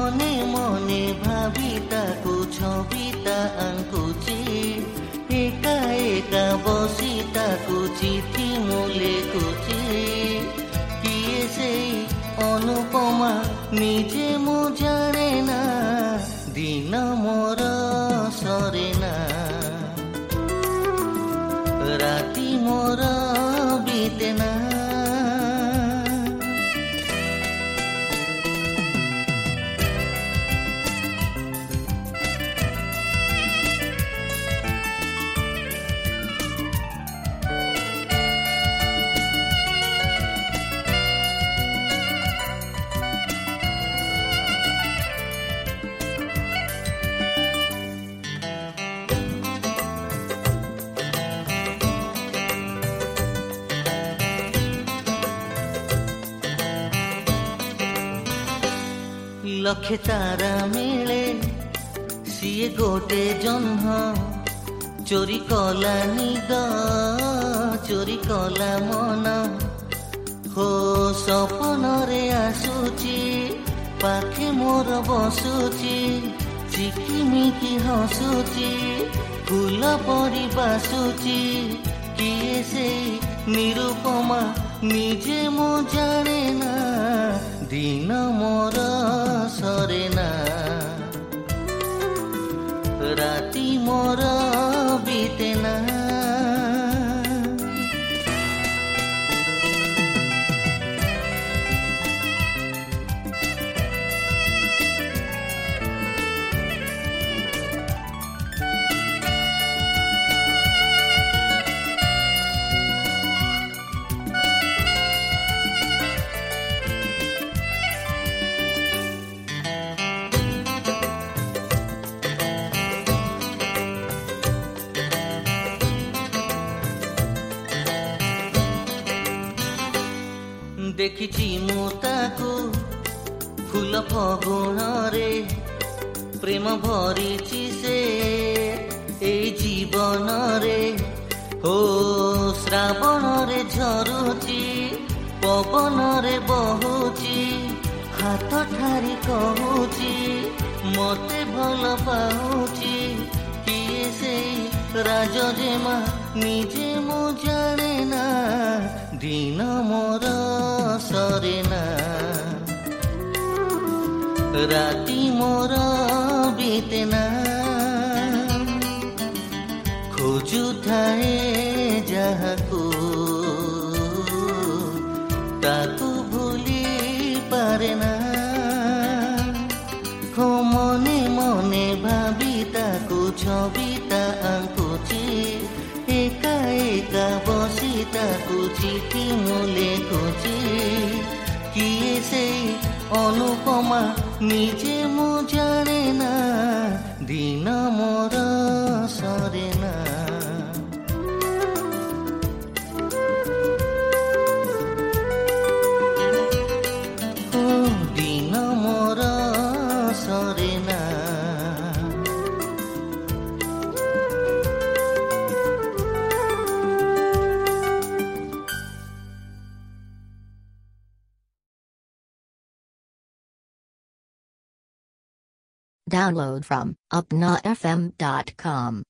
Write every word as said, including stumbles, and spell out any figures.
মনে মনে ভাবি তাকু ছবিতা আঁকুছি একা একা বসি তাকু চিঠি মু লেখুছি কিয়ে সেই অনুপমা নিজে মু জানে না দিন মোর সরে না রাতি মোর বিতে না লক্ষে তারা মিলে সিয়ে গোটে জহ্ন চোরি কলা নিদ চোরি কলা মন হো সপନରେ আসুচি পাখে মোর বসুচি চিকিমিকি হসুচি ফুল পরি বাসুচি কিয়ে সেই নিরুপমা নিজে মো জানে না দিন মোর সরে না রাতি মোর বিতে না দেখিছি মু তাকু ফুল ফগুণরে প্রেম ভরিছি সে এই জীবনরে ও শ্রাবণরে ঝরুচি পবନରେ বহুচি হাত ঠারি কହୁচি মতে ভাল পাউচি কিয়ে সেই রাজজেমা নিজে মু জানে না দিন মোর সরে না রাতি মোর বিতে না খোঁজুথাए যাহাকু তাকু ভুলি পারে না হো মনে মনে ভাবি তাকু ছবিতা আঁকুছি একা একা বসি তাকু চিঠি মু লেখুছি কিয়ে সেই অনুপমা নিজে মু জানে না দিন মোর সরে না ও দিন মোর সরে না Download from upna f m dot com.